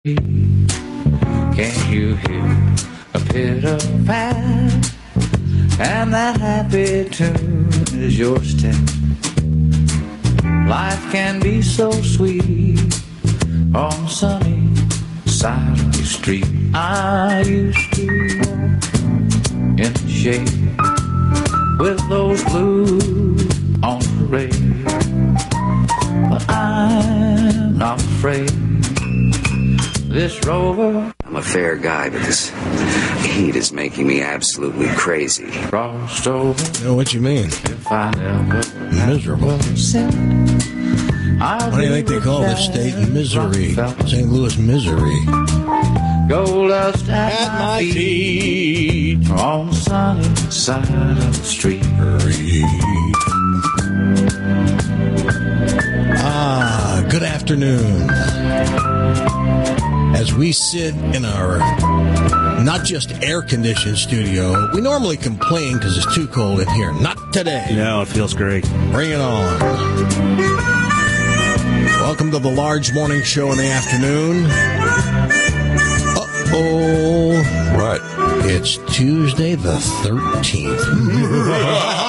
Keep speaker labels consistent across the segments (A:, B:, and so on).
A: Can you hear a pitter-pat? And that happy tune is your step. Life can be so sweet on sunny side of the street. I used to walk in the shade with those blues on parade, but I'm not afraid. This rover,
B: I'm a fair guy, but this heat is making me absolutely crazy.
A: crossed over.
C: I know what you mean.
A: If I never
C: Miserable.
A: Why
C: What do you think they call this state? Misery. St. Louis misery.
A: Gold dust at my feet on the sunny side of the street.
C: Good afternoon. As we sit in our not just air-conditioned studio, we normally complain because it's too cold in here. Not today.
D: No, it feels great.
C: Bring it on. Welcome to the large morning show in the afternoon. Uh-oh.
E: What?
C: It's Tuesday the 13th.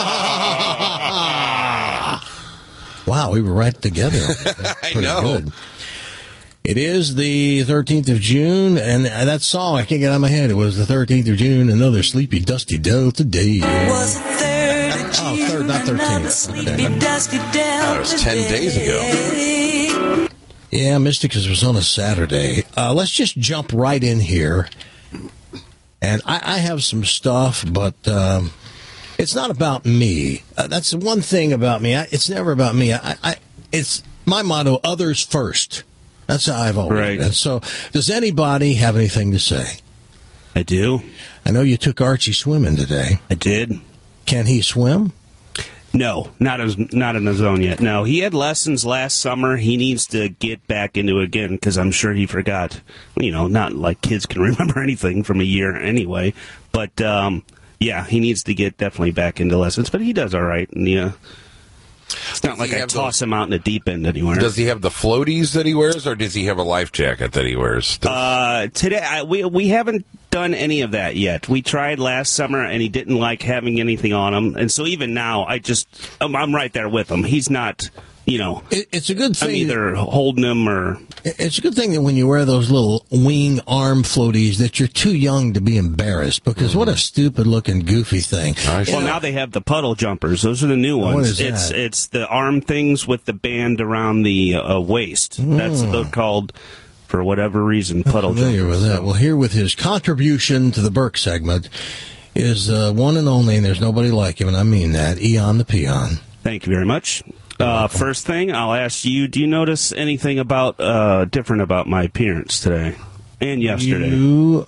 C: Wow, we were right together.
E: I know.
C: Good. It is the 13th of June, and that song, I can't get out of my head. It was the 13th of June, another sleepy, dusty Delta day.
F: Was it 3rd of June?
C: Oh, 3rd, not 13th.
F: Sleepy, dusty Delta
E: That was 10 days ago.
C: Yeah, Mystic, because it was on a Saturday. Let's just jump right in here. And I have some stuff, but it's not about me. That's the one thing about me. It's never about me. It's my motto, others first. That's how I've always been. So, does anybody have anything to say?
D: I do.
C: I know you took Archie swimming today.
D: I did.
C: Can he swim?
D: No, not in his own yet. No, he had lessons last summer. He needs to get back into it again because I'm sure he forgot. You know, not like kids can remember anything from a year anyway. But, yeah, he needs to get definitely back into lessons. But he does all right. And, yeah. It's not like I toss him out in the deep end anywhere.
E: Does he have the floaties that he wears, or does he have a life jacket that he wears?
D: Today, we haven't done any of that yet. We tried last summer, and he didn't like having anything on him. And so even now, I'm right there with him. He's not, you know.
C: It's a good thing.
D: I'm either holding him or.
C: It's a good thing that when you wear those little wing arm floaties that you're too young to be embarrassed, because what a stupid looking goofy thing.
D: Well, now they have the puddle jumpers. Those are the new ones.
C: What is that?
D: It's the arm things with the band around the waist. That's what they're called for whatever reason. Puddle
C: I'm familiar
D: jumpers.
C: with that. Well, here with his contribution to the Burke segment is one and only, and there's nobody like him, and I mean that, Eon the Peon.
D: Thank you very much. First thing, I'll ask you, do you notice anything about different about my appearance today and yesterday?
C: You,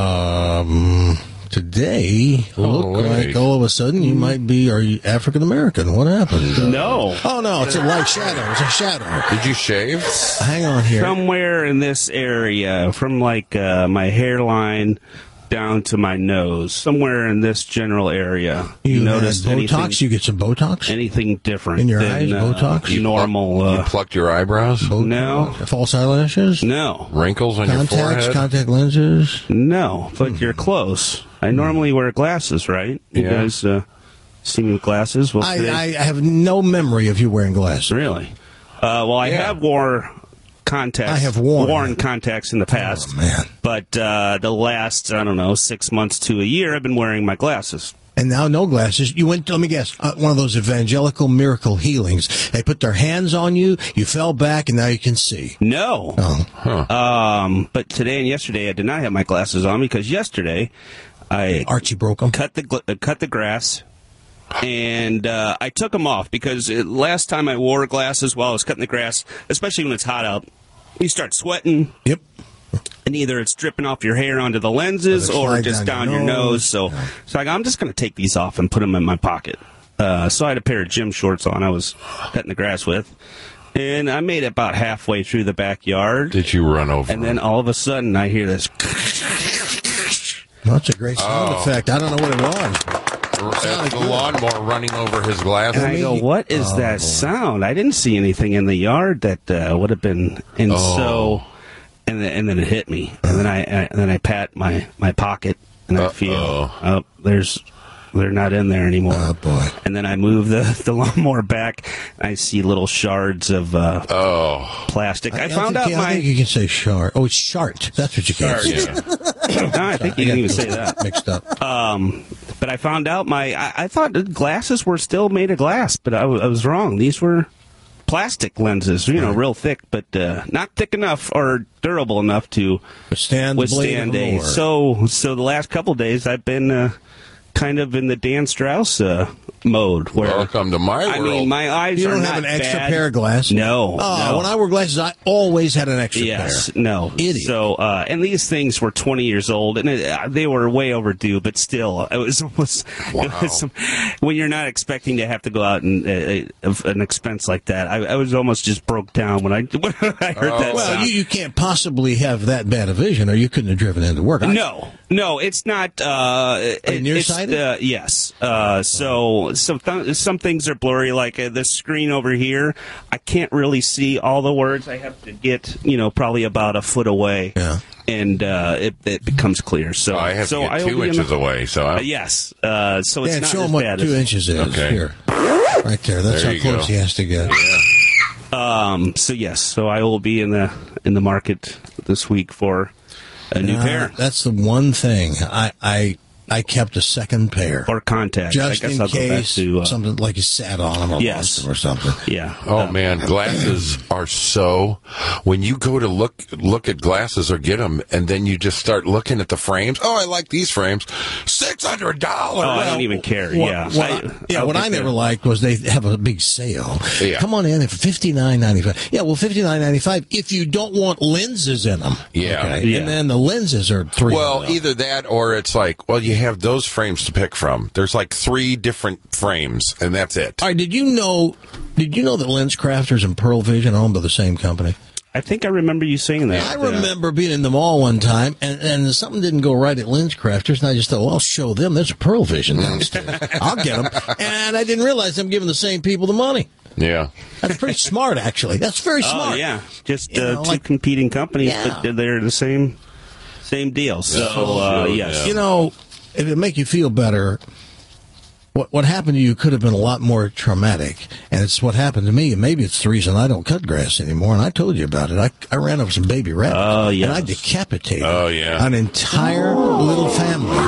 C: today, look like all of a sudden you might be, are you African-American? What happened?
D: No.
C: Oh, no, it's a light shadow. It's a shadow.
E: Did you shave?
C: Hang on here.
D: Somewhere in this area, from like my hairline down to my nose, somewhere in this general area.
C: You
D: notice
C: had Botox?
D: anything,
C: You get some Botox?
D: anything different
C: In your
D: than,
C: eyes, Botox?
D: Normal.
E: You plucked your eyebrows?
C: Botox?
D: No.
C: False eyelashes?
D: No.
E: Wrinkles on your
C: Contacts,
E: forehead?
C: contact lenses?
D: No, but you're close. I normally wear glasses, right? You
E: Yeah.
D: guys see me with glasses? Well, today-
C: I have no memory of you wearing glasses.
D: Really? Well, I have wore contacts.
C: I have worn
D: contacts in the past.
C: Oh, man.
D: But the last, 6 months to a year, I've been wearing my glasses.
C: And now no glasses. You went, let me guess, one of those evangelical miracle healings. They put their hands on you, you fell back, and now you can see.
D: No.
C: Oh.
D: But today and yesterday, I did not have my glasses on because yesterday I
C: Archie broke them.
D: cut the grass. And I took them off because last time I wore glasses while I was cutting the grass, especially when it's hot out, you start sweating.
C: Yep.
D: And either it's dripping off your hair onto the lenses or just down your nose. So I'm just going to take these off and put them in my pocket. So I had a pair of gym shorts on I was cutting the grass with. And I made it about halfway through the backyard.
E: Did you run over?
D: And then all of a sudden I hear this.
C: That's a great sound effect. I don't know what it was.
E: It's the lawnmower running over his glasses.
D: And I go, what is that sound? I didn't see anything in the yard that would have been. And so and then it hit me, and then I pat my pocket, and I feel they're not in there anymore.
C: Oh, boy.
D: And then I move the lawnmower back. And I see little shards of plastic. I found out
C: I think you can say shard. Oh, it's shart. That's what you can say.
E: Yeah.
D: No, I think you can even say that.
C: Mixed up.
D: But I found out I thought the glasses were still made of glass, but I was wrong. These were plastic lenses, real thick, but not thick enough or durable enough to
C: withstand
D: a. So the last couple of days I've been kind of in the Dan Strauss mode. Where,
E: welcome to my world.
D: I mean, my eyes
C: you
D: are
C: don't
D: not
C: have an extra
D: bad.
C: pair of glasses?
D: No.
C: Oh, when I wore glasses, I always had an extra pair.
D: No.
C: Idiot.
D: So, and these things were 20 years old, and they were way overdue, but still, it was almost, when you're not expecting to have to go out and an expense like that, I was almost just broke down when I heard that
C: Well,
D: sound.
C: you can't possibly have that bad a vision, or you couldn't have driven into work.
D: No, it's not.
C: Nearsighted?
D: Yes. So some things are blurry, like the screen over here. I can't really see all the words. I have to get, probably about a foot away.
C: Yeah.
D: And it becomes clear. So
E: I have to get
D: I'll
E: 2
D: be
E: inches away. So
D: yes. So it's
C: Dan,
D: not
C: show
D: as
C: him what
D: bad
C: 2
D: as,
C: inches is.
E: Okay.
C: Here. Right there. That's
E: There
C: how
E: you
C: close
E: go.
C: he has to get.
D: So yes. So I will be in the market this week for a new pair
C: That's the one thing. I kept a second pair.
D: or contacts.
C: Just
D: I guess
C: in
D: I'll go back
C: case
D: to
C: something like you sat on them or
D: Yes.
C: lost them or something.
D: yeah.
E: Oh man, glasses are so. When you go to look at glasses or get them, and then you just start looking at the frames. Oh, I like these frames. $600.
D: Oh, I don't even care.
C: What I never liked was they have a big sale.
E: Yeah.
C: Come on in for $59.95. Yeah, well, $59.95 if you don't want lenses in them.
E: Yeah.
C: Okay?
D: Yeah.
C: And then the lenses are $300.
E: Well, either that or it's like, well, you have those frames to pick from. There's like 3 different frames, and that's it.
C: All right, did you know that Lens Crafters and Pearl Vision are owned by the same company?
D: I think I remember you saying that.
C: I remember being in the mall one time, and something didn't go right at Lens Crafters, and I just thought, well, I'll show them. There's a Pearl Vision downstairs. I'll get them. And I didn't realize I'm giving the same people the money.
E: Yeah.
C: That's pretty smart, actually. That's very smart.
D: Oh, yeah. Just
C: You know,
D: two competing companies,
C: Yeah.
D: but they're the same deal. So, yes.
C: You know, if it make you feel better, what happened to you could have been a lot more traumatic, and it's what happened to me, and maybe it's the reason I don't cut grass anymore, and I told you about it. I ran over some baby rabbits,
D: Oh, yes.
C: and I decapitated
E: yeah.
C: an entire little family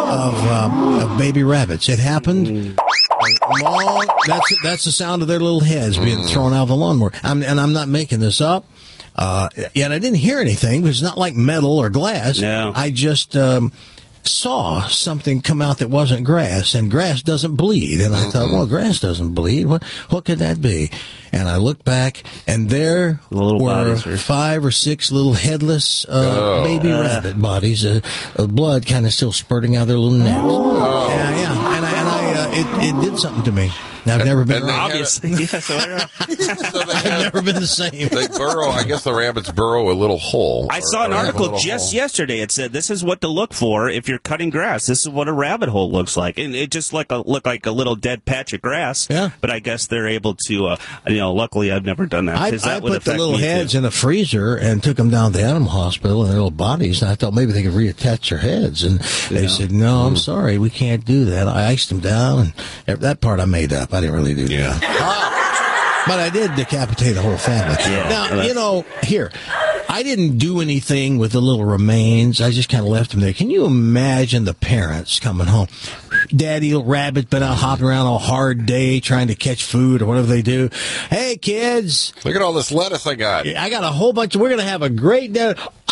C: of baby rabbits. It happened long. That's the sound of their little heads being thrown out of the lawnmower. And I'm not making this up. Yet I didn't hear anything. It's not like metal or glass.
D: No.
C: I just saw something come out that wasn't grass, and grass doesn't bleed. And I thought, well, grass doesn't bleed. What could that be? And I looked back, and there
D: The little
C: were
D: bodies are-
C: 5 or 6 little headless baby rabbit bodies, blood kind of still spurting out of their little necks. Yeah, and it did something to me. I've never been.
E: And they-
D: Obviously, yes.
E: So they
C: I've
E: have,
C: never been the same.
E: they burrow. I guess the rabbits burrow a little hole.
D: I saw an
E: or have a
D: article
E: little
D: just
E: hole.
D: yesterday. It said this is what to look for if you're cutting grass. This is what a rabbit hole looks like, and it just looked like a little dead patch of grass.
C: Yeah.
D: But I guess they're able to. Luckily, I've never done that.
C: I
D: 'cause that would
C: put the
D: affect
C: little
D: me, too.
C: heads in a freezer and took them down to the animal hospital and their little bodies. And I thought maybe they could reattach their heads. And they said, no, I'm sorry, we can't do that. I iced them down. And that part I made up. I didn't really do that. But I did decapitate the whole family.
D: Yeah.
C: Now, here, I didn't do anything with the little remains. I just kind of left them there. Can you imagine the parents coming home? Daddy, little rabbit's been out hopping around a hard day trying to catch food or whatever they do. Hey, kids,
E: Look at all this lettuce I got.
C: I got a whole bunch. We're going to have a great day.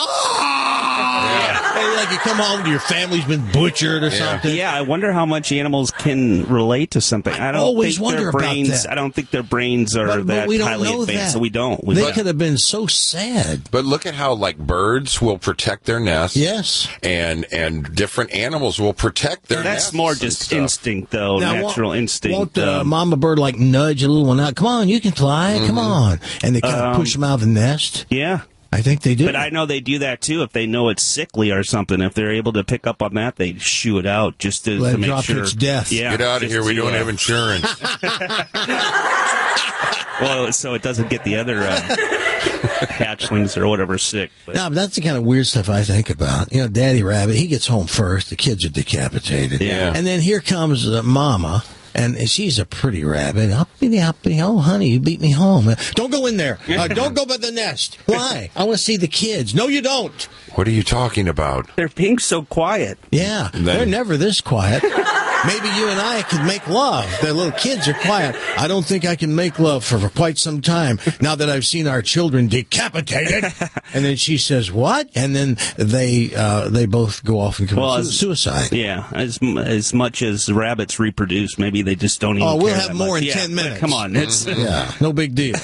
C: Hey, like you come home to your family's been butchered or something.
D: Yeah, I wonder how much animals can relate to something. I don't
C: always
D: think
C: wonder
D: their
C: about
D: brains.
C: that.
D: I don't think their brains are
C: But
D: that
C: we don't
D: highly
C: know
D: advanced.
C: that.
D: So we don't.
C: They could have been so sad.
E: But look at how like birds will protect their nests.
C: Yes.
E: And different animals will protect their nests.
D: That's more
E: and
D: just
E: stuff.
D: instinct, though.
C: Now,
D: Natural instinct.
C: Won't mama bird like nudge a little one out? Come on, you can fly. Come on. And they kind of push them out of the nest.
D: Yeah.
C: I think they do.
D: But I know they do that too if they know it's sickly or something. If they're able to pick up on that, they shoo it out just to,
C: Let
D: to
C: it
D: make
C: drop
D: sure.
C: its death.
D: Yeah,
E: Get out of
D: just
E: here. We
D: to,
E: don't have insurance.
D: Well, so it doesn't get the other hatchlings or whatever sick. But.
C: No, but that's the kind of weird stuff I think about. You know, Daddy Rabbit, he gets home first. The kids are decapitated.
D: Yeah.
C: And then here comes Mama. And she's a pretty rabbit. Uppity, uppity. Oh, honey, you beat me home. Don't go in there. Don't go by the nest. Why? I want to see the kids. No, you don't.
E: What are you talking about?
D: They're being so quiet.
C: Yeah, they're never this quiet. Maybe you and I could make love. The little kids are quiet. I don't think I can make love for quite some time now that I've seen our children decapitated. And then she says, what? And then they both go off and commit suicide.
D: Yeah, as much as rabbits reproduce, maybe they just don't even care
C: we'll have
D: that
C: more
D: much.
C: in 10 minutes.
D: Come on. It's
C: yeah, no big deal.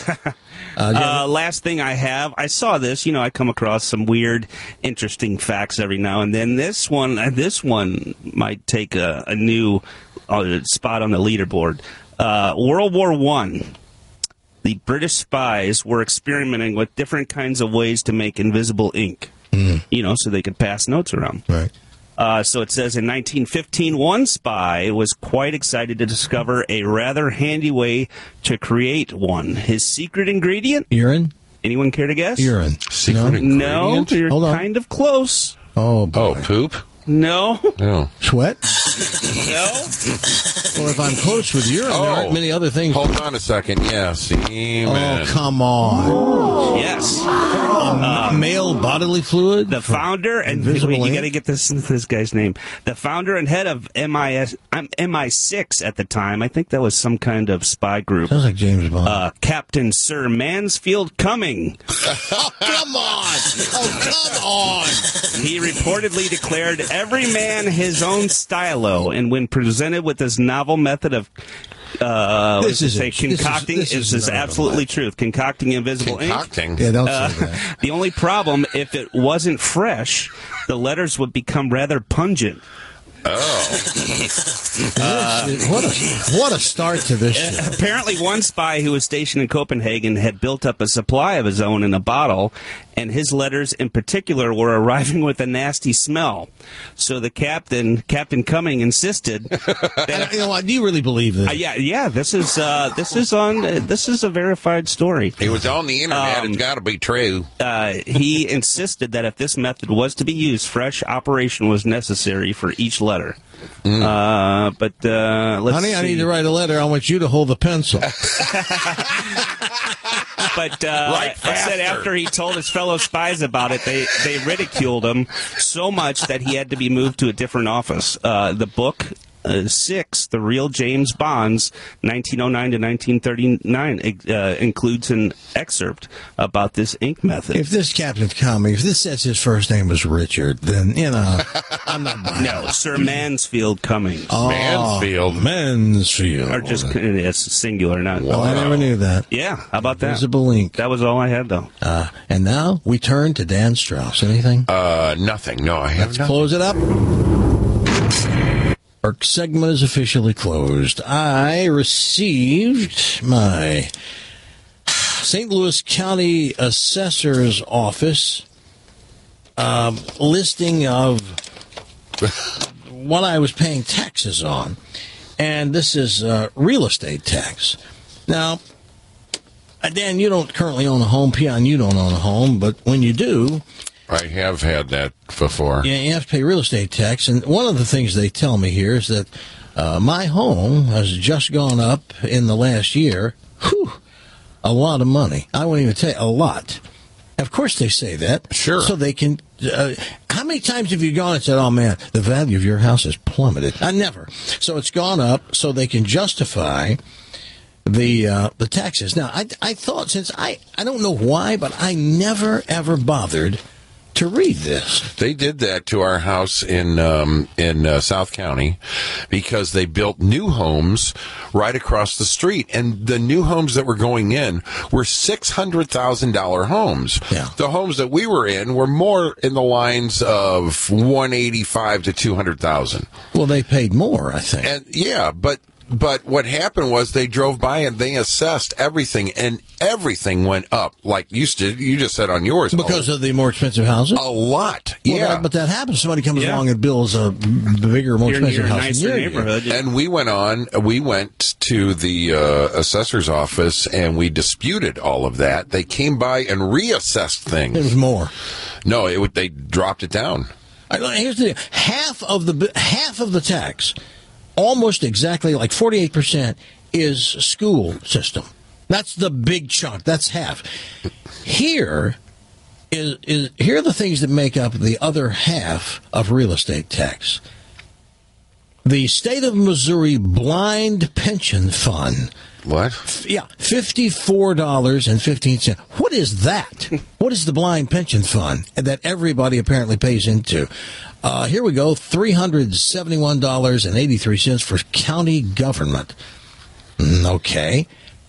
D: Last thing I saw this. You know, I come across some weird, interesting facts every now and then. This one might take a new spot on the leaderboard. World War I. The British spies were experimenting with different kinds of ways to make invisible ink. You know, so they could pass notes around.
C: Right.
D: So it says in 1915, one spy was quite excited to discover a rather handy way to create one. His secret ingredient?
C: Urine?
D: Anyone care to guess?
C: Urine.
E: Secret ingredient?
D: No, you're
C: Hold on.
D: kind of close.
C: Oh, boy.
E: Oh, poop?
D: No.
E: No.
C: Sweat?
D: No.
C: Well, if I'm close with urine, there aren't many other things.
E: Hold on a second. Yeah, semen.
C: Oh, come on.
D: Yes.
C: Male bodily fluid?
D: The founder, and
C: invisible
D: you
C: ink?
D: got to get this guy's name. The founder and head of MI6 at the time. I think that was some kind of spy group.
C: Sounds like James Bond.
D: Captain Sir Mansfield Cumming.
C: Oh, come on! Oh, come on!
D: He reportedly declared every man his own stylo, and when presented with this novel method of concocting,
C: this is
D: absolutely truth. Concocting invisible
E: Concocting?
C: Yeah, don't say that.
D: The only problem, if it wasn't fresh, the letters would become rather pungent.
C: What a start to this shit.
D: Apparently, one spy who was stationed in Copenhagen had built up a supply of his own in a bottle, and his letters in particular were arriving with a nasty smell. So the Captain Cumming, insisted that
C: You know what? Do you really believe this?
D: yeah. This is a verified story.
E: It was on the internet. It's got to be true.
D: He insisted that if this method was to be used, fresh operation was necessary for each letter. But let's
C: Honey,
D: see.
C: I need to write a letter. I want you to hold the pencil.
D: But
E: Right
D: I said
E: faster.
D: after he told his fellow spies about it, they ridiculed him so much that he had to be moved to a different office. The book 6, The Real James Bonds, 1909 to 1939, includes an excerpt about this ink method.
C: If this Captain Cumming, if this says his first name was Richard, then, you know, I'm not buying
D: No, Sir Mansfield Cummings.
C: Mansfield.
D: Or just, it's singular, not...
C: Oh, I never knew that.
D: Yeah, how about that?
C: Visible ink.
D: That was all I had, though.
C: And now we turn to Dan Strauss. Anything?
E: Nothing. No, I have
C: Let's
E: nothing.
C: close it up. Our segment is officially closed. I received my St. Louis County Assessor's Office listing of what I was paying taxes on. And this is real estate tax. Now, Dan, you don't currently own a home. Peon, you don't own a home. But when you do...
E: I have had that before.
C: Yeah, you have to pay real estate tax. And one of the things they tell me here is that my home has just gone up in the last year. Whew, a lot of money. I won't even tell you, a lot. Of course they say that.
E: Sure.
C: So they can... how many times have you gone and said, oh, man, the value of your house has plummeted? Never. So it's gone up so they can justify the taxes. Now, I thought, since I don't know why, but I never, ever bothered to read this.
E: They did that to our house in South County because they built new homes right across the street, and the new homes that were going in were $600,000 homes.
C: Yeah.
E: The homes that we were in were more in the lines of $185,000 to $200,000.
C: Well, they paid more, I think.
E: And yeah, but But what happened was they drove by and they assessed everything, and everything went up. Like you just said on yours.
C: Because of the more expensive houses?
E: A lot,
C: Well,
E: yeah.
C: but that happens. Somebody comes
D: Yeah.
C: along and builds a bigger, more
D: You're near
C: expensive
D: a
C: house.
D: nicer
C: near you.
D: neighborhood.
E: And we went to the assessor's office and we disputed all of that. They came by and reassessed
C: It was
E: things.
C: more.
E: No, they dropped it down.
C: Here's the deal. Half of the tax, almost exactly like 48%, is school system. That's the big chunk. That's half. Here are the things that make up the other half of real estate tax. The state of Missouri Blind Pension Fund.
E: What?
C: Yeah, $54.15. What is that? What is the blind pension fund that everybody apparently pays into? Here we go, $371.83 for county government. Okay.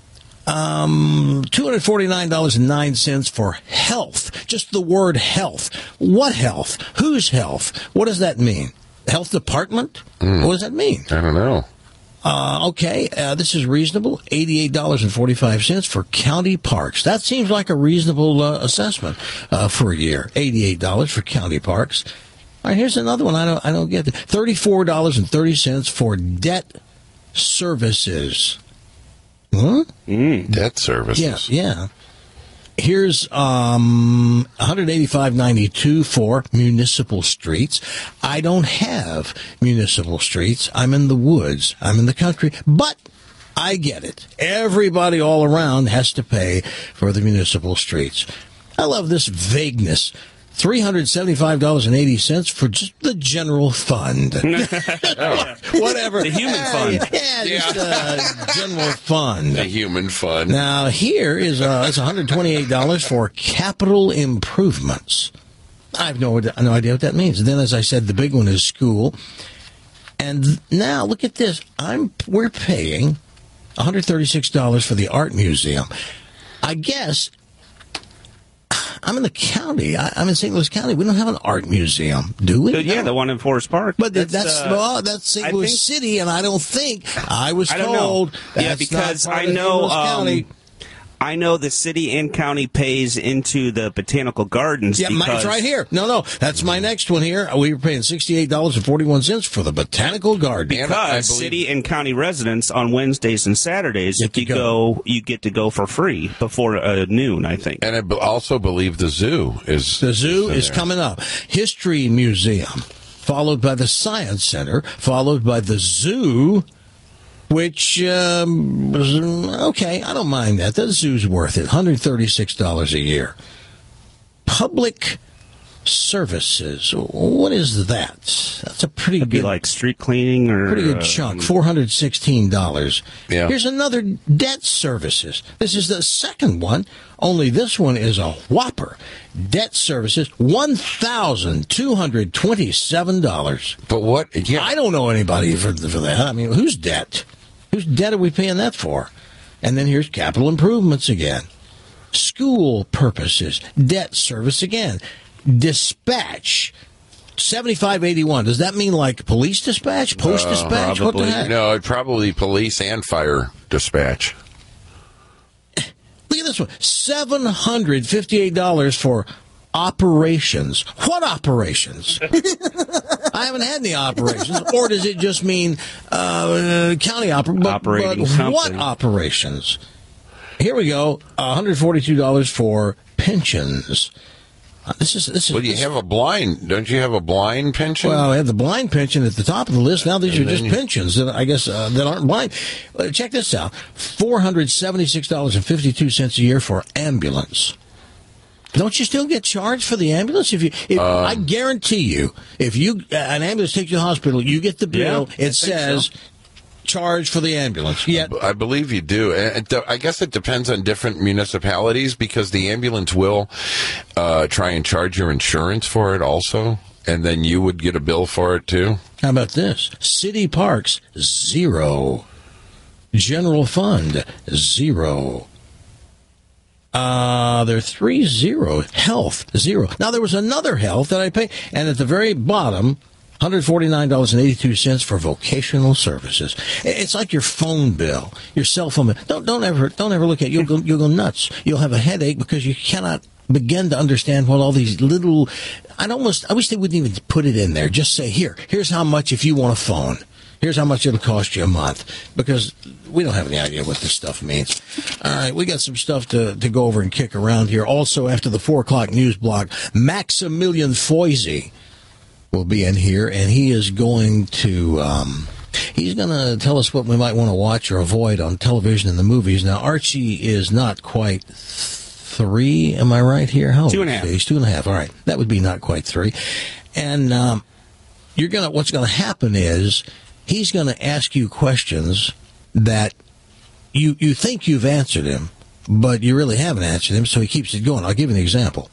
C: $249.09 for health. Just the word health. What health? Whose health? What does that mean? Health department? What does that mean?
E: I don't know.
C: Okay, this is reasonable. $88.45 for county parks. That seems like a reasonable assessment for a year. $88 for county parks. All right, here's another one. I don't get it. $34.30 for debt services. Huh?
E: Debt services.
C: Yeah. Here's $185.92 for municipal streets. I don't have municipal streets. I'm in the woods. I'm in the country. But I get it. Everybody all around has to pay for the municipal streets. I love this vagueness. $375.80 for just the general fund. Whatever.
D: The human fund.
C: Yeah, just general fund.
E: The human fund.
C: Now, here is it's $128 for capital improvements. I have no idea what that means. And then, as I said, the big one is school. And now, look at this. We're paying $136 for the art museum. I guess I'm in the county. I'm in St. Louis County. We don't have an art museum, do we?
D: Yeah, the one in Forest Park.
C: But that's St. Louis City, and I don't think I was told.
D: Yeah, because I know. I know the city and county pays into the botanical gardens.
C: Yeah, mine's right here. No, that's my next one here. We were paying $68.41 for the botanical garden.
D: Because city and county residents on Wednesdays and Saturdays, you get to go for free before noon, I think.
E: And I also believe the zoo is...
C: The zoo is coming up. History Museum, followed by the Science Center, followed by the zoo, which, okay, I don't mind that. The zoo's worth it. $136 a year. Public services. What is that? That's a pretty
D: It'd
C: good...
D: be like street cleaning or...
C: Pretty good chunk. $416.
E: Yeah.
C: Here's another debt services. This is the second one, only this one is a whopper. Debt services, $1,227.
E: But what? Yeah.
C: I don't know anybody for that. I mean, whose debt? Whose debt are we paying that for? And then here's capital improvements again. School purposes. Debt service again. Dispatch. $75.81. Does that mean like police dispatch? Post dispatch? What the heck?
E: No, probably police and fire dispatch.
C: Look at this one. $758 for operations. What operations? I haven't had any operations. Or does it just mean county
D: operating something?
C: What operations? Here we go. $142 for pensions. This is.
E: Well, you have a blind. Don't you have a blind pension?
C: Well, I have the blind pension at the top of the list. Now these are just pensions that I guess that aren't blind. Check this out: $476.52 a year for ambulance. Don't you still get charged for the ambulance? I guarantee you, if an ambulance takes you to the hospital, you get the bill.
D: Yeah,
C: it says. Charge for the ambulance. Yet,
E: I believe you do. I guess it depends on different municipalities because the ambulance will try and charge your insurance for it also, and then you would get a bill for it too.
C: How about this? City parks, 0. General fund, 0. There are 3 zeros. Health, 0. Now, there was another health that I paid, and at the very bottom, $149.82 for vocational services. It's like your phone bill, your cell phone bill. Don't ever look at it. You'll go nuts. You'll have a headache because you cannot begin to understand what all these little. I wish they wouldn't even put it in there. Just say, here's how much if you want a phone. Here's how much it'll cost you a month, because we don't have any idea what this stuff means. All right, we got some stuff to go over and kick around here. Also, after the 4 o'clock news block, Maximilian Foisey will be in here, and he is going to tell us what we might want to watch or avoid on television and the movies. Now, Archie is not quite 3, am I right here? How old
D: 2.5.
C: He's 2.5. All right, that would be not quite 3. And what's going to happen is he's going to ask you questions that you think you've answered him, but you really haven't answered him, so he keeps it going. I'll give you an example.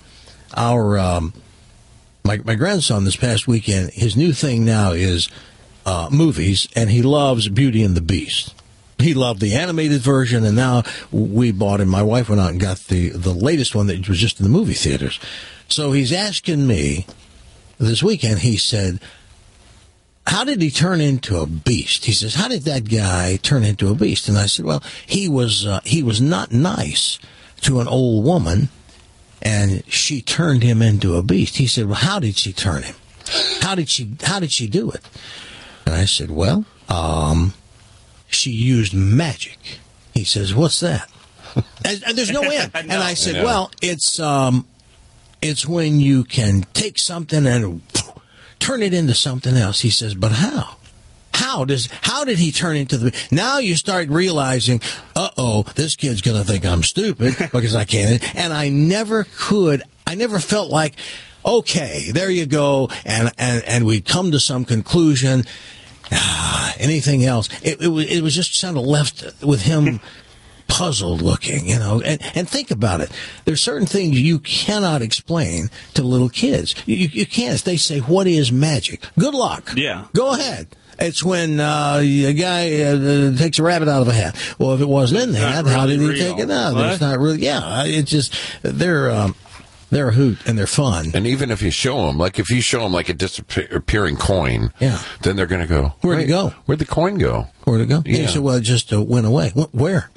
C: My grandson this past weekend, his new thing now is movies, and he loves Beauty and the Beast. He loved the animated version, and now we bought him. My wife went out and got the latest one that was just in the movie theaters. So he's asking me this weekend, he said, how did he turn into a beast? He says, how did that guy turn into a beast? And I said, well, he was not nice to an old woman, and she turned him into a beast. He said, well, how did she turn him? How did she do it? And I said, well, she used magic. He says, what's that? And there's no end. And I said, well, it's when you can take something and turn it into something else. He says, but how? How did he turn into the... Now you start realizing, this kid's going to think I'm stupid because I can't. And I never felt like, okay, there you go. And we'd come to some conclusion. Anything else? It was just kind of left with him puzzled looking, and think about it. There's certain things you cannot explain to little kids. You can't. They say, what is magic? Good luck. Yeah. Go ahead. It's when a guy takes a rabbit out of a hat. Well, if it wasn't in the hat, how did he take it out? It's not really. Yeah, it's just they're a hoot and they're fun.
E: And even if you show them, like a disappearing coin, then they're going to go,
C: where'd it go?
E: Where'd the coin go?
C: Where'd it go?
E: Yeah.
C: You said, well, it just went away. Where?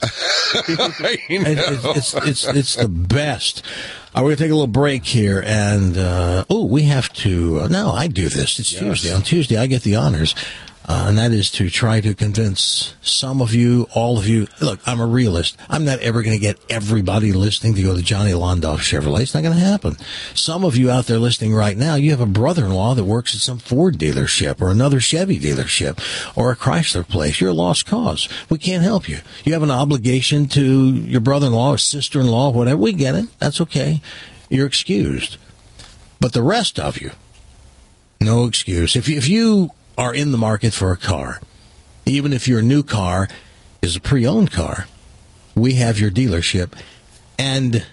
C: It's the best. We're going to take a little break here, and we have to. No, I do this. It's Tuesday. On Tuesday, I get the honors. And that is to try to convince some of you, all of you. Look, I'm a realist. I'm not ever going to get everybody listening to go to Johnny Londoff Chevrolet. It's not going to happen. Some of you out there listening right now, you have a brother-in-law that works at some Ford dealership or another Chevy dealership or a Chrysler place. You're a lost cause. We can't help you. You have an obligation to your brother-in-law or sister-in-law, whatever. We get it. That's okay. You're excused. But the rest of you, no excuse. If you are in the market for a car, even if your new car is a pre-owned car, we have your dealership. And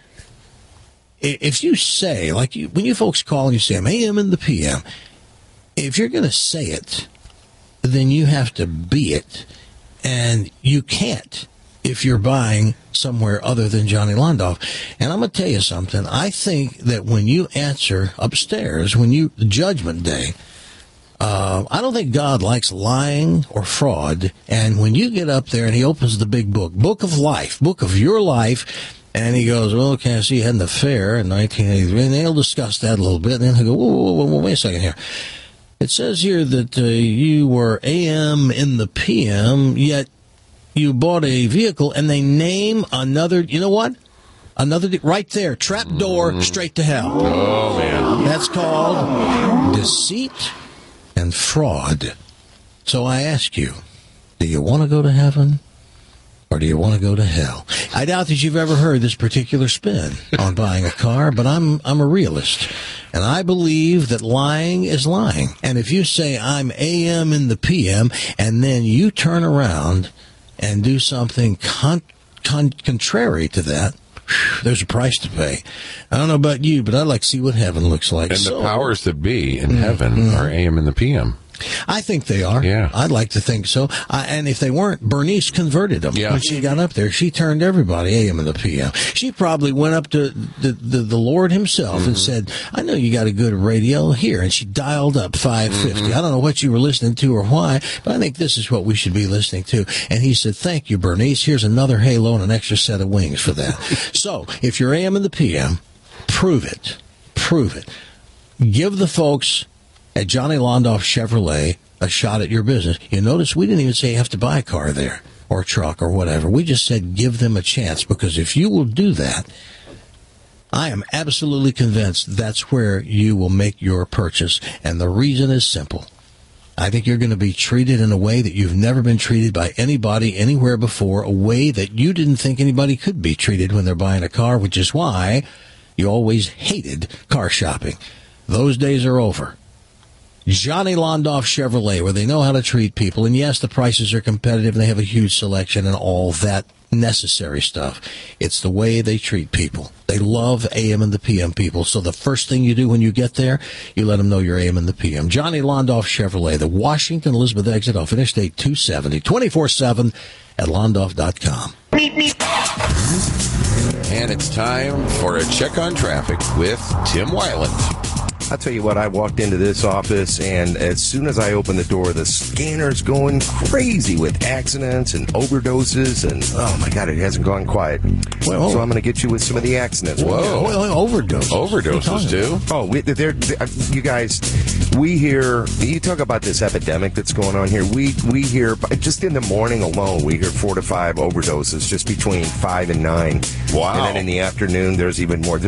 C: if you say, like when you folks call and you say, I'm AM and the PM, if you're going to say it, then you have to be it. And you can't if you're buying somewhere other than Johnny Londoff. And I'm going to tell you something. I think that when you answer upstairs, the Judgment Day, I don't think God likes lying or fraud. And when you get up there and he opens the big book of life, book of your life, and he goes, well, okay, I see you had an affair in 1983. And he'll discuss that a little bit. And then he'll go, whoa, wait a second here. It says here that you were AM in the PM, yet you bought a vehicle, and they name another, you know what? Right there, trap door straight to hell.
E: Oh, man.
C: That's called deceit and fraud. So I ask you, do you want to go to heaven or do you want to go to hell? I doubt that you've ever heard this particular spin on buying a car, but I'm a realist, and I believe that lying is lying. And if you say I'm AM in the PM and then you turn around and do something contrary to that, there's a price to pay. I don't know about you, but I'd like to see what heaven looks like.
E: And the powers that be in heaven are AM and the PM.
C: I think they are.
E: Yeah.
C: I'd like to think so. And if they weren't, Bernice converted them.
E: Yeah.
C: When she got up there, she turned everybody AM and the PM. She probably went up to the Lord himself and said, I know you got a good radio here. And she dialed up 550. I don't know what you were listening to or why, but I think this is what we should be listening to. And he said, thank you, Bernice. Here's another halo and an extra set of wings for that. So if you're AM and the PM, prove it. Prove it. Give the folks at Johnny Londoff Chevrolet a shot at your business. You notice we didn't even say you have to buy a car there or a truck or whatever. We just said give them a chance, because if you will do that, I am absolutely convinced that's where you will make your purchase. And the reason is simple. I think you're going to be treated in a way that you've never been treated by anybody anywhere before, a way that you didn't think anybody could be treated when they're buying a car, which is why you always hated car shopping. Those days are over. Johnny Londoff Chevrolet, where they know how to treat people. And yes, the prices are competitive and they have a huge selection and all that necessary stuff. It's the way they treat people. They love AM and the PM people. So the first thing you do when you get there, you let them know you're AM and the PM. Johnny Londoff Chevrolet, the Washington Elizabeth exit off Interstate 270, 24/7 at londoff.com.
E: And it's time for a check on traffic with Tim Weiland.
G: I'll tell you what, I walked into this office, and as soon as I opened the door, the scanner's going crazy with accidents and overdoses, and oh my God, it hasn't gone quiet.
C: Well,
G: so I'm going to get you with some of the accidents.
E: Whoa.
C: Overdoses.
E: Overdoses, too?
G: Oh, you guys, we hear, you talk about this epidemic that's going on here. We hear, just in the morning alone, we hear 4 to 5 overdoses, just between 5 and 9.
E: Wow.
G: And then in the afternoon, there's even more.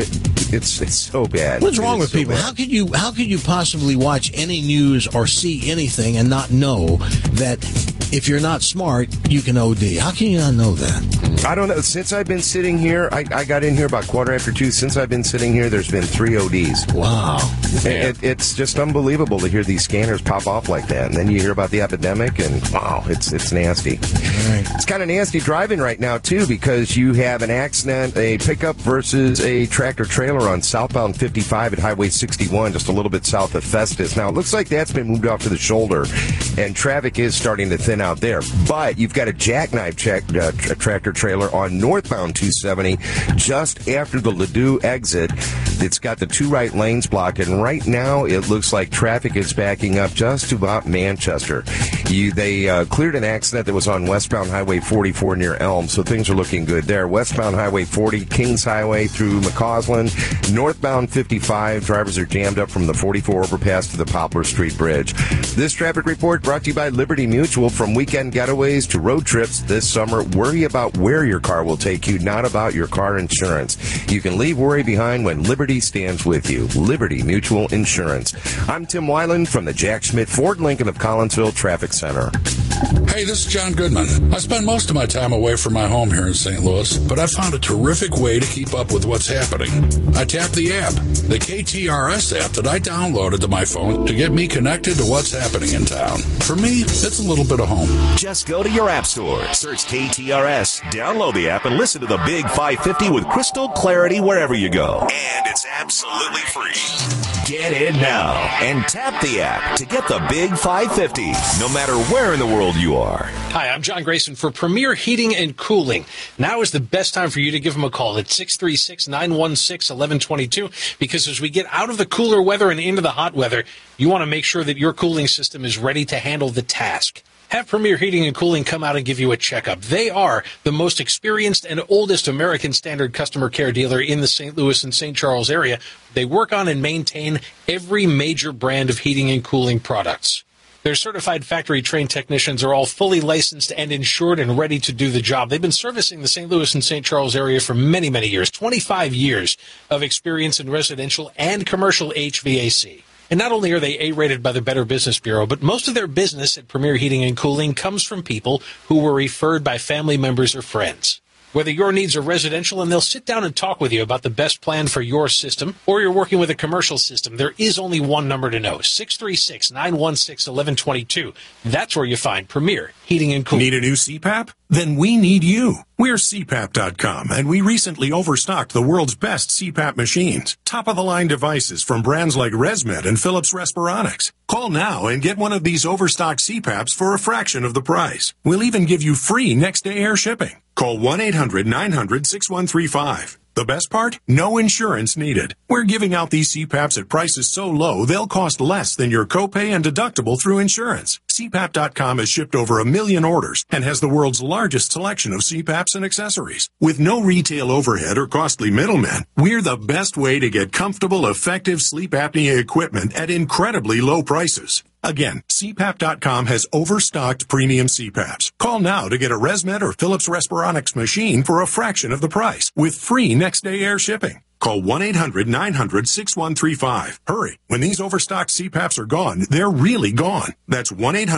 G: It's so bad.
C: What's wrong with people? How could you possibly watch any news or see anything and not know that if you're not smart, you can OD? How can you not know that?
G: I don't know. Since I've been sitting here, I got in here about 2:15. Since I've been sitting here, there's been 3 ODs.
C: Wow.
G: It's just unbelievable to hear these scanners pop off like that. And then you hear about the epidemic, and wow, it's nasty.
C: Right.
G: It's kind of nasty driving right now, too, because you have an accident, a pickup versus a tractor-trailer on southbound 55 at Highway 61, just a little bit south of Festus. Now, it looks like that's been moved off to the shoulder, and traffic is starting to thin out there. But you've got a jackknife tractor-trailer on northbound 270 just after the Ladue exit. It's got the 2 right lanes blocked, and right now it looks like traffic is backing up just to about Manchester. They cleared an accident that was on westbound Highway 44 near Elm, so things are looking good there. Westbound Highway 40, Kings Highway through McCausland. Northbound 55, drivers are jammed up from the 44 overpass to the Poplar Street Bridge. This traffic report brought to you by Liberty Mutual. From weekend getaways to road trips this summer, worry about where your car will take you, not about your car insurance. You can leave worry behind when Liberty stands with you. Liberty Mutual Insurance. I'm Tim Weiland from the Jack Schmidt Ford Lincoln of Collinsville Traffic Center.
H: Hey, this is John Goodman. I spend most of my time away from my home here in St. Louis, but I found a terrific way to keep up with what's happening. I tap the app, the KTRS app that I downloaded to my phone to get me connected to what's happening in town. For me, it's a little bit of home.
I: Just go to your app store, search KTRS, download the app, and listen to the Big 550 with crystal clarity wherever you go. And it's absolutely free. Get in now and tap the app to get the Big 550, no matter where in the world you are.
J: Hi, I'm John Grayson for Premier Heating and Cooling. Now is the best time for you to give them a call at 636-916-1122, because as we get out of the cooler weather and into the hot weather, you want to make sure that your cooling system is ready to handle the task. Have Premier Heating and Cooling come out and give you a checkup. They are the most experienced and oldest American Standard customer care dealer in the St. Louis and St. Charles area. They work on and maintain every major brand of heating and cooling products. Their certified factory-trained technicians are all fully licensed and insured and ready to do the job. They've been servicing the St. Louis and St. Charles area for many, many years, 25 years of experience in residential and commercial HVAC. And not only are they A-rated by the Better Business Bureau, but most of their business at Premier Heating and Cooling comes from people who were referred by family members or friends. Whether your needs are residential, and they'll sit down and talk with you about the best plan for your system, or you're working with a commercial system, there is only one number to know, 636-916-1122. That's where you find Premier Heating and Cooling.
K: Need a new CPAP? Then we need you. We're CPAP.com, and we recently overstocked the world's best CPAP machines. Top-of-the-line devices from brands like ResMed and Philips Respironics. Call now and get one of these overstocked CPAPs for a fraction of the price. We'll even give you free next-day air shipping. Call 1-800-900-6135. The best part? No insurance needed. We're giving out these CPAPs at prices so low, they'll cost less than your copay and deductible through insurance. CPAP.com has shipped over 1 million orders and has the world's largest selection of CPAPs and accessories. With no retail overhead or costly middlemen, we're the best way to get comfortable, effective sleep apnea equipment at incredibly low prices. Again, CPAP.com has overstocked premium CPAPs. Call now to get a ResMed or Philips Respironics machine for a fraction of the price with free next-day air shipping. Call 1-800-900-6135. Hurry. When these overstocked CPAPs are gone, they're really gone. That's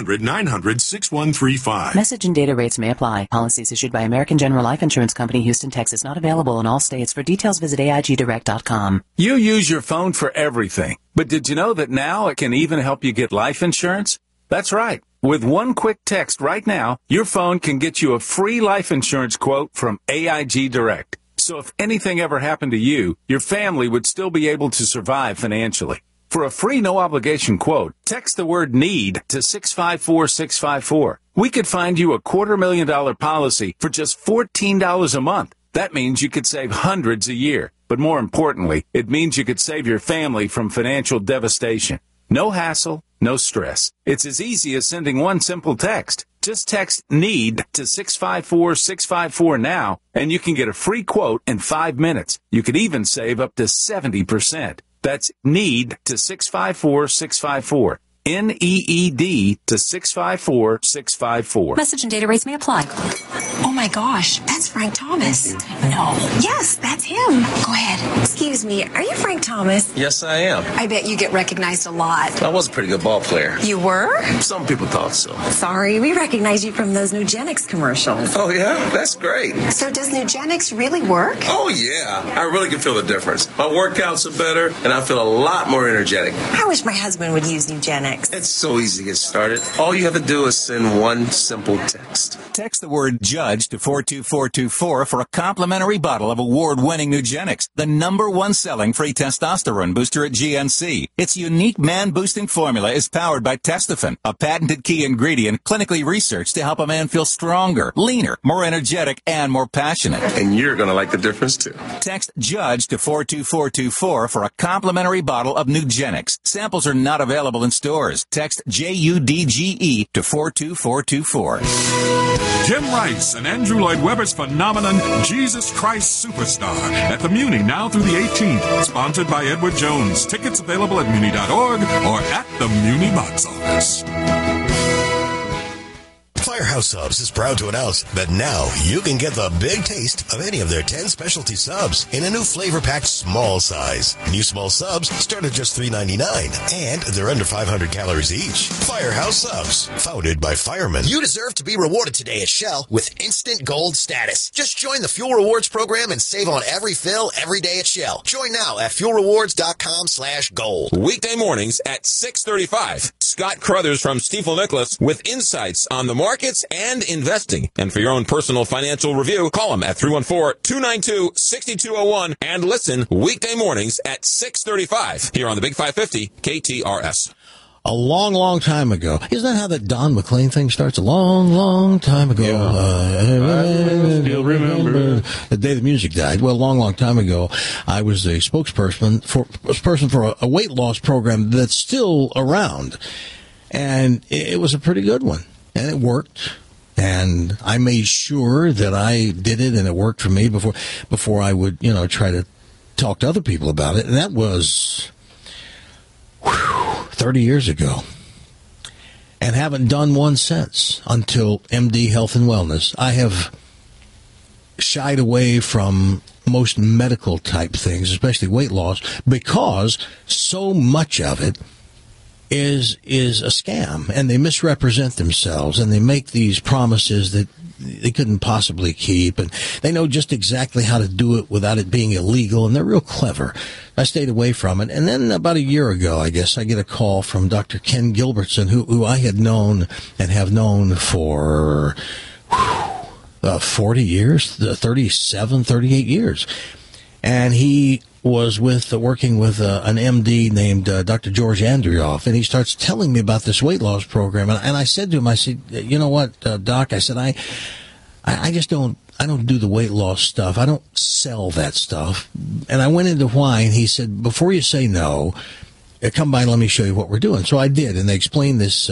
K: 1-800-900-6135.
L: Message and data rates may apply. Policies issued by American General Life Insurance Company, Houston, Texas. Not available in all states. For details, visit AIGdirect.com.
M: You use your phone for everything. But did you know that now it can even help you get life insurance? That's right. With one quick text right now, your phone can get you a free life insurance quote from AIG Direct. So if anything ever happened to you, your family would still be able to survive financially. For a free no-obligation quote, text the word NEED to 654-654. We could find you a $250,000 policy for just $14 a month. That means you could save hundreds a year. But more importantly, it means you could save your family from financial devastation. No hassle, no stress. It's as easy as sending one simple text. Just text NEED to 654-654 now, and you can get a free quote in 5 minutes. You could even save up to 70%. That's NEED to 654-654. NEED to 654-654.
N: Message and data rates may apply. Oh my gosh, that's Frank Thomas. No. Yes, that's him. Go ahead. Excuse me, are you Frank Thomas?
O: Yes, I am.
N: I bet you get recognized a lot.
O: I was a pretty good ball player.
N: You were?
O: Some people thought so.
N: Sorry, we recognize you from those Nugenix commercials.
O: Oh, yeah? That's great.
N: So does Nugenix really work?
O: Oh, yeah. I really can feel the difference. My workouts are better, and I feel a lot more energetic.
N: I wish my husband would use Nugenix.
O: It's so easy to get started. All you have to do is send one simple text.
P: Text the word JUDGE to 42424 for a complimentary bottle of award-winning Nugenix, the #1 selling free testosterone booster at GNC. Its unique man-boosting formula is powered by Testofen, a patented key ingredient clinically researched to help a man feel stronger, leaner, more energetic, and more passionate.
O: And you're going to like the difference, too.
P: Text JUDGE to 42424 for a complimentary bottle of Nugenix. Samples are not available in stores. Text JUDGE to 42424.
Q: Tim Rice and Andrew Lloyd Webber's phenomenon, Jesus Christ Superstar, at the Muni now through the 18th. Sponsored by Edward Jones. Tickets available at Muni.org or at the Muni box office.
R: Firehouse Subs is proud to announce that now you can get the big taste of any of their 10 specialty subs in a new flavor-packed small size. New small subs start at just $3.99, and they're under 500 calories each. Firehouse Subs, founded by firemen.
S: You deserve to be rewarded today at Shell with instant gold status. Just join the Fuel Rewards program and save on every fill every day at Shell. Join now at fuelrewards.com/gold.
T: Weekday mornings at 6:35. Scott Crothers from Stifel Nicholas with insights on the markets and investing. And for your own personal financial review, call him at 314-292-6201 and listen weekday mornings at 6:35 here on the Big 550 KTRS.
C: A long, long time ago. Isn't that how that Don McLean thing starts? A long, long time ago.
D: Yeah. I still remember
C: the day the music died. Well, a long, long time ago, I was a spokesperson for a weight loss program that's still around. And it was a pretty good one. And it worked. And I made sure that I did it and it worked for me before I would, try to talk to other people about it. And that was 30 years ago. And haven't done one since until MD Health and Wellness. I have shied away from most medical type things, especially weight loss, because so much of it is a scam, and they misrepresent themselves, and they make these promises that they couldn't possibly keep, and they know just exactly how to do it without it being illegal, and they're real clever. I stayed away from it, and then about a year ago, I guess, I get a call from Dr. Ken Gilbertson, who I had known and have known for 40 years, 37, 38 years. And he was working with an MD named Dr. George Andrioff, and he starts telling me about this weight loss program. And I said to him, I said, you know what, Doc? I said, I just don't do the weight loss stuff. I don't sell that stuff. And I went into why, and he said, before you say no, come by and let me show you what we're doing. So I did, and they explained this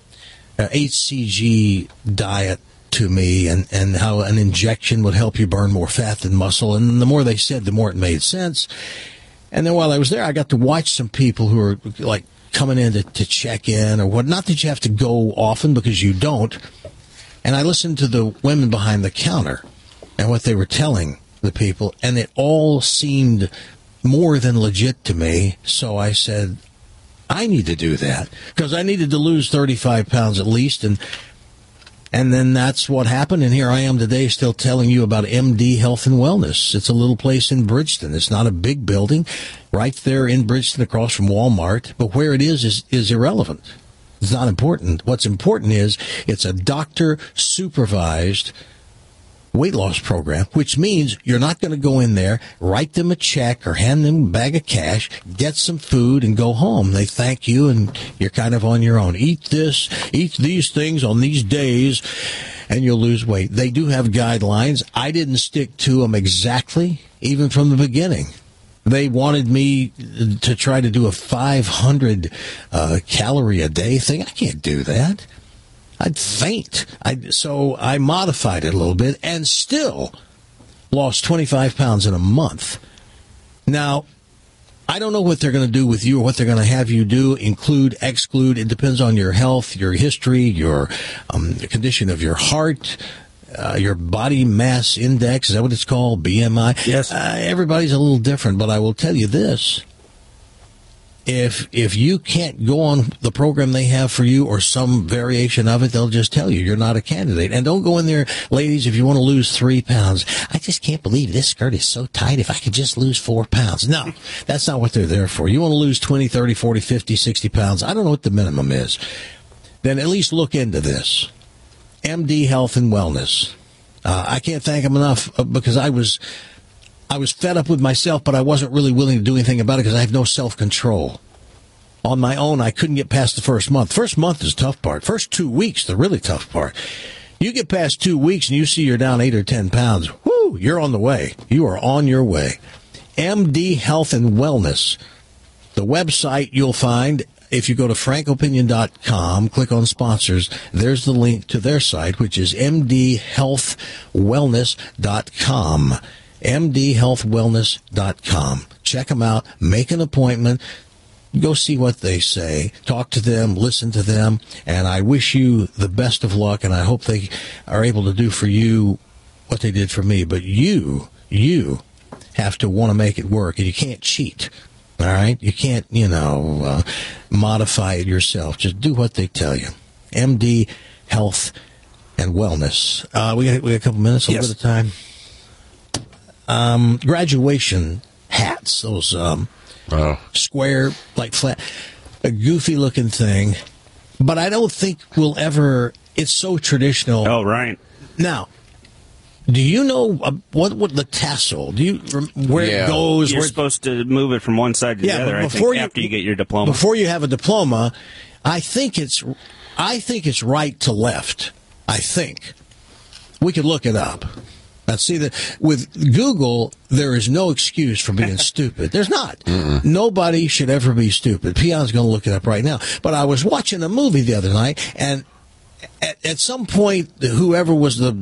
C: HCG diet to me, and how an injection would help you burn more fat than muscle. And the more they said, the more it made sense. And then while I was there, I got to watch some people who are like coming in to check in or what. Not that you have to go often, because you don't. And I listened to the women behind the counter and what they were telling the people, and it all seemed more than legit to me. So I said, I need to do that, because I needed to lose 35 pounds at least. And then that's what happened, and here I am today still telling you about MD Health and Wellness. It's a little place in Bridgeton. It's not a big building, right there in Bridgeton across from Walmart, but where it is irrelevant. It's not important. What's important is it's a doctor-supervised weight loss program, which means you're not going to go in there, write them a check or hand them a bag of cash, get some food, and go home. They thank you, and you're kind of on your own. Eat this, eat these things on these days, and you'll lose weight. They do have guidelines. I didn't stick to them exactly, even from the beginning. They wanted me to try to do a 500 calorie a day thing. I can't do that. I'd faint. So I modified it a little bit and still lost 25 pounds in a month. Now, I don't know what they're going to do with you or what they're going to have you do, include, exclude. It depends on your health, your history, your the condition of your heart, your body mass index. Is that what it's called? BMI?
D: Yes.
C: Everybody's a little different, but I will tell you this. If you can't go on the program they have for you or some variation of it, they'll just tell you you're not a candidate. And don't go in there, ladies, if you want to lose 3 pounds. I just can't believe this skirt is so tight. If I could just lose 4 pounds. No, that's not what they're there for. You want to lose 20, 30, 40, 50, 60 pounds. I don't know what the minimum is. Then at least look into this. MD Health and Wellness. I can't thank them enough because I was fed up with myself, but I wasn't really willing to do anything about it because I have no self-control. On my own, I couldn't get past the first month. First month is the tough part. First 2 weeks, the really tough part. You get past 2 weeks and you see you're down 8 or 10 pounds. Whoo, you're on the way. You are on your way. MD Health and Wellness. The website you'll find, if you go to frankopinion.com, click on sponsors, there's the link to their site, which is mdhealthwellness.com. mdhealthwellness.com. Check them out. Make an appointment. Go see what they say. Talk to them. Listen to them. And I wish you the best of luck, and I hope they are able to do for you what they did for me. But you have to want to make it work, and you can't cheat. All right? You can't, modify it yourself. Just do what they tell you. MD Health and Wellness. We got a couple minutes, a little bit of time. Graduation hats, those square, like flat, a goofy looking thing, but I don't think we'll ever, it's so traditional.
D: Oh, right.
C: Now, do you know what the tassel, where it goes?
D: You're supposed to move it from one side to the other, I think, after you get your diploma.
C: Before you have a diploma, I think it's right to left. I think. We could look it up. Now, see, with Google, there is no excuse for being stupid. There's not. Nobody should ever be stupid. Peon's going to look it up right now. But I was watching a movie the other night, and at some point, whoever was the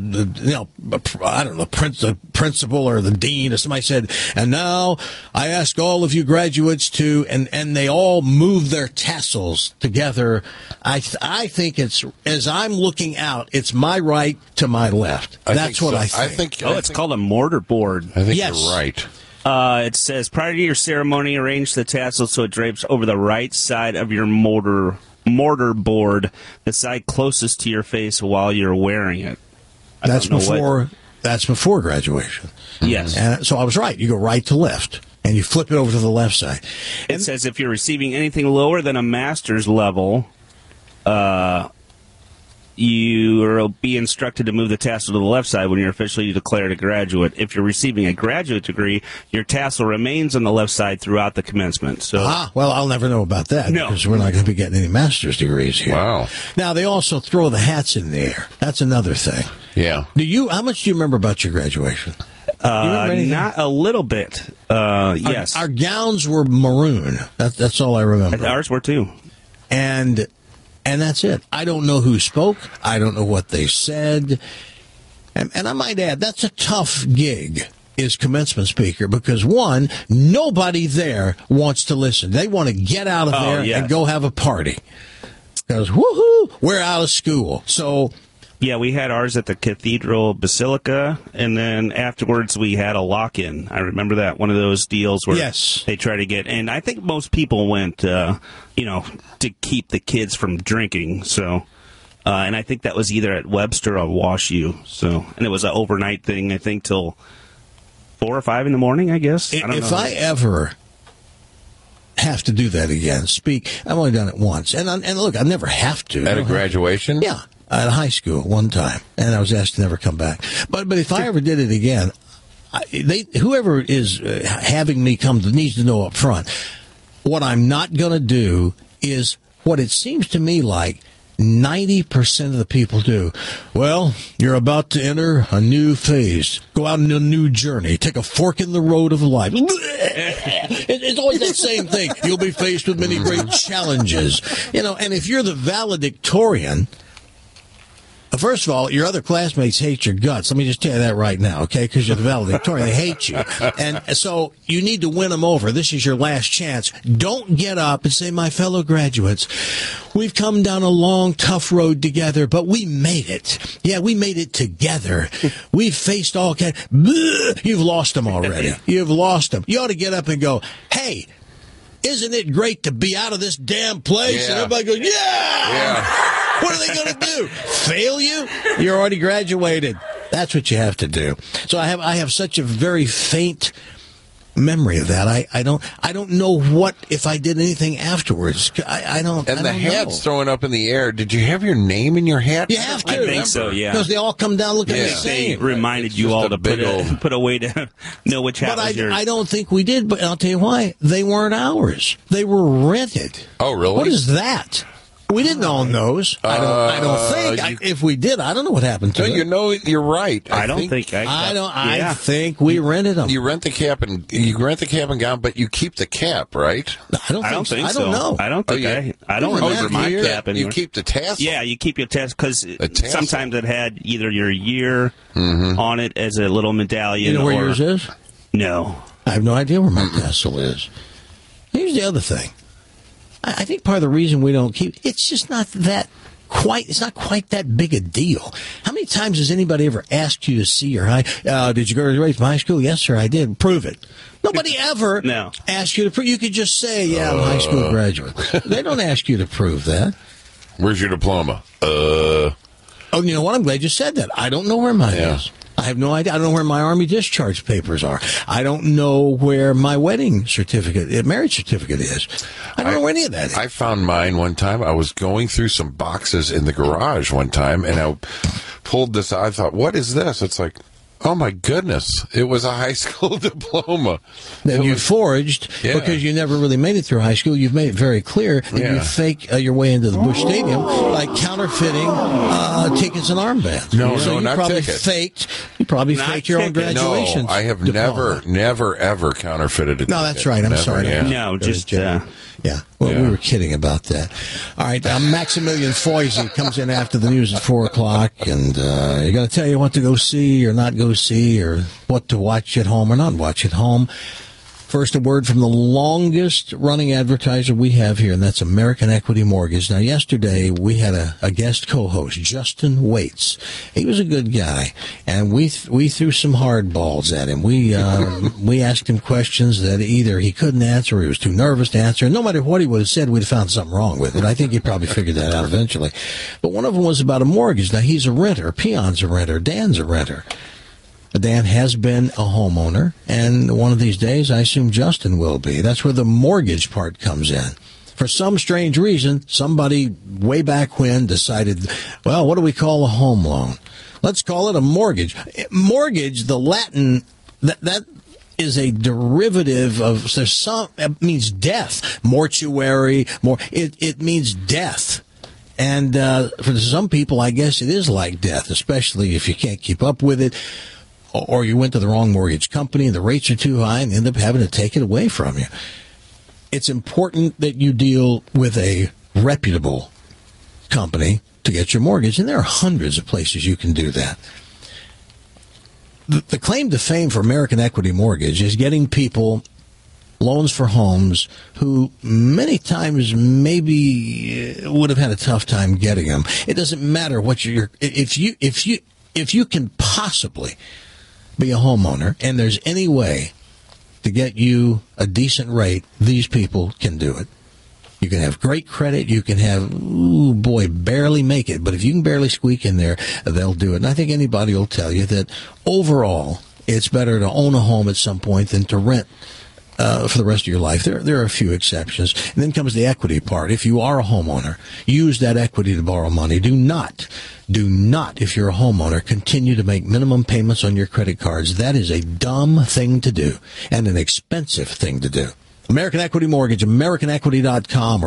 C: principal or the dean or somebody said, and now I ask all of you graduates to, and they all move their tassels together. I think it's, as I'm looking out, it's my right to my left. That's what I think.
D: It's called a mortar board.
E: I think you're right.
D: It says, prior to your ceremony, arrange the tassel so it drapes over the right side of your mortar board, the side closest to your face while you're wearing it.
C: That's before graduation.
D: Yes.
C: And so I was right. You go right to left, and you flip it over to the left side.
D: It says if you're receiving anything lower than a master's level, you will be instructed to move the tassel to the left side when you're officially declared a graduate. If you're receiving a graduate degree, your tassel remains on the left side throughout the commencement. So,
C: well, I'll never know about that because we're not going to be getting any master's degrees here.
E: Wow.
C: Now, they also throw the hats in the air. That's another thing.
E: Yeah.
C: How much do you remember about your graduation?
D: Not a little bit. Yes.
C: Our gowns were maroon. That's all I remember.
D: Ours were too.
C: And that's it. I don't know who spoke. I don't know what they said. And I might add, that's a tough gig, is commencement speaker, because, one, nobody there wants to listen. They want to get out of there and go have a party. Because, woohoo, we're out of school. So...
D: Yeah, we had ours at the Cathedral Basilica, and then afterwards we had a lock-in. I remember that, one of those deals where they try to get, and I think most people went, to keep the kids from drinking. So, and I think that was either at Webster or Wash U. So, and it was an overnight thing, I think, till 4 or 5 in the morning, I guess.
C: If I ever have to do that again, I've only done it once, and look, I never have to.
E: At a graduation?
C: Yeah. At high school one time, and I was asked to never come back. But if I ever did it again, whoever is having me come needs to know up front. What I'm not going to do is what it seems to me like 90% of the people do. Well, you're about to enter a new phase. Go out on a new journey. Take a fork in the road of life. It's always that same thing. You'll be faced with many great challenges. And if you're the valedictorian, first of all, your other classmates hate your guts. Let me just tell you that right now, okay? Because you're the valedictorian. They hate you. And so you need to win them over. This is your last chance. Don't get up and say, my fellow graduates, we've come down a long, tough road together, but we made it. Yeah, we made it together. We've faced all kinds. You've lost them already. You've lost them. You ought to get up and go, hey, isn't it great to be out of this damn place?
E: Yeah.
C: And everybody goes, yeah. What are they going to do? Fail you? You're already graduated. That's what you have to do. So I have such a very faint memory of that. I don't know what if I did anything afterwards. I don't.
E: And the hat's thrown up in the air. Did you have your name in your hat?
C: You have to.
D: I think so. Yeah,
C: because they all come down looking the same.
D: They reminded you all to put a way to know which hat was yours.
C: I don't think we did. But I'll tell you why. They weren't ours. They were rented.
E: Oh, really?
C: What is that? We didn't own those. I don't think. If we did, I don't know what happened to them.
E: You're right.
D: I
C: think we rented them.
E: You rent the cap and gown, but you keep the cap, right?
C: I don't think so.
D: I don't know. I don't think I don't remember my cap anymore.
E: You keep the tassel.
D: Yeah, you keep your tassel because sometimes it had either your year on it as a little medallion.
C: You know where yours is?
D: No,
C: I have no idea where my tassel is. Here's the other thing. I think part of the reason we don't keep it's just not that quite. It's not quite that big a deal. How many times has anybody ever asked you to see your high? Did you graduate from high school? Yes, sir, I did. Prove it. Nobody ever asked you to prove. You could just say, "Yeah, I'm a high school graduate." They don't ask you to prove that.
E: Where's your diploma?
C: Oh, you know what? I'm glad you said that. I don't know where mine is. I have no idea. I don't know where my Army discharge papers are. I don't know where my wedding certificate, marriage certificate is. I don't know where any of that is.
E: I found mine one time. I was going through some boxes in the garage one time, and I pulled this out. I thought, what is this? It's like, oh, my goodness. It was a high school diploma.
C: That you forged because you never really made it through high school. You've made it very clear that you fake your way into the Busch Stadium by counterfeiting tickets and armbands.
E: No,
C: you
E: not
C: probably
E: tickets.
C: You probably faked your own graduation.
E: No, I have never, ever counterfeited a ticket.
C: No, that's right. I'm sorry.
D: No, just...
C: Well, we were kidding about that. All right, Maximilian Foisey comes in after the news at 4 o'clock, and he's going to tell you what to go see or not go see, or what to watch at home or not watch at home. First, a word from the longest-running advertiser we have here, and that's American Equity Mortgage. Now, yesterday, we had a guest co-host, Justin Waits. He was a good guy, and we threw some hard balls at him. We asked him questions that either he couldn't answer or he was too nervous to answer. And no matter what he would have said, we'd have found something wrong with it. I think he probably figured that out eventually. But one of them was about a mortgage. Now, he's a renter. Peon's a renter. Dan's a renter. Dan has been a homeowner, and one of these days, I assume Justin will be. That's where the mortgage part comes in. For some strange reason, somebody way back when decided, well, what do we call a home loan? Let's call it a mortgage. Mortgage, the Latin, that is a derivative of, it means death. Mortuary, it means death. And for some people, I guess it is like death, especially if you can't keep up with it, or you went to the wrong mortgage company and the rates are too high and end up having to take it away from you. It's important that you deal with a reputable company to get your mortgage, and there are hundreds of places you can do that. The claim to fame for American Equity Mortgage is getting people loans for homes who many times maybe would have had a tough time getting them. It doesn't matter what if you can possibly be a homeowner and there's any way to get you a decent rate, these people can do it. You can have great credit. You can have, barely make it. But if you can barely squeak in there, they'll do it. And I think anybody will tell you that overall, it's better to own a home at some point than to rent for the rest of your life. There are a few exceptions. And then comes the equity part. If you are a homeowner, use that equity to borrow money. Do not, if you're a homeowner, continue to make minimum payments on your credit cards. That is a dumb thing to do and an expensive thing to do. American Equity Mortgage, AmericanEquity.com, or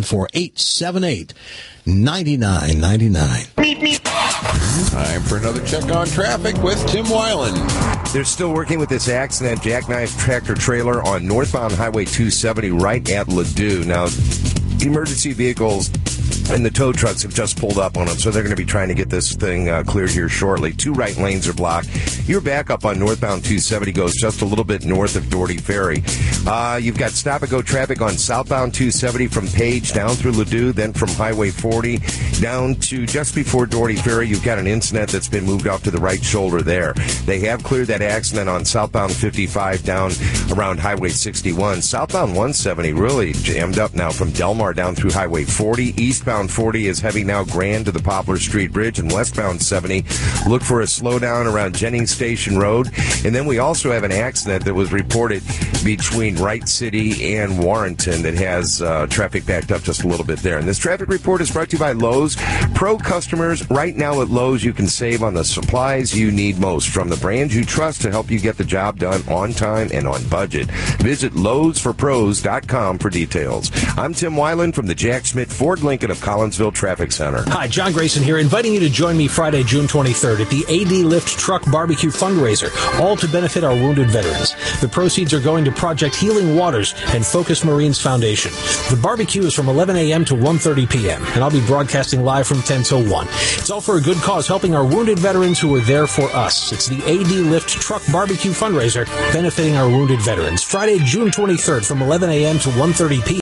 C: 314-878-9999.
E: Time for another check on traffic with Tim Weiland.
G: They're still working with this accident, jackknife tractor trailer on northbound Highway 270 right at Ladue. Now, emergency vehicles and the tow trucks have just pulled up on them, so they're going to be trying to get this thing cleared here shortly. 2 right lanes are blocked. Your backup on northbound 270 goes just a little bit north of Doherty Ferry. You've got stop-and-go traffic on southbound 270 from Page down through Ladue, then from Highway 40 down to just before Doherty Ferry. You've got an incident that's been moved off to the right shoulder there. They have cleared that accident on southbound 55 down around Highway 61. Southbound 170 really jammed up now from Delmar down through Highway 40. Eastbound 40 is heavy now Grand to the Poplar Street Bridge, and westbound 70 look for a slowdown around Jennings Station Road. And then we also have an accident that was reported between Wright City and Warrenton that has traffic backed up just a little bit there. And this traffic report is brought to you by Lowe's. Pro customers, right now at Lowe's, you can save on the supplies you need most from the brands you trust to help you get the job done on time and on budget. Visit Lowe'sForPros.com for details. I'm Tim Weiland from the Jack Schmidt Ford Lincoln of Collinsville Traffic Center.
J: Hi, John Grayson here, inviting you to join me Friday, June 23rd at the AD Lift Truck Barbecue Fundraiser, all to benefit our wounded veterans. The proceeds are going to Project Healing Waters and Focus Marines Foundation. The barbecue is from 11 a.m. to 1:30 p.m., and I'll be broadcasting live from 10 till 1. It's all for a good cause, helping our wounded veterans who are there for us. It's the AD Lift Truck Barbecue Fundraiser, benefiting our wounded veterans. Friday, June 23rd from 11 a.m. to 1:30 p.m.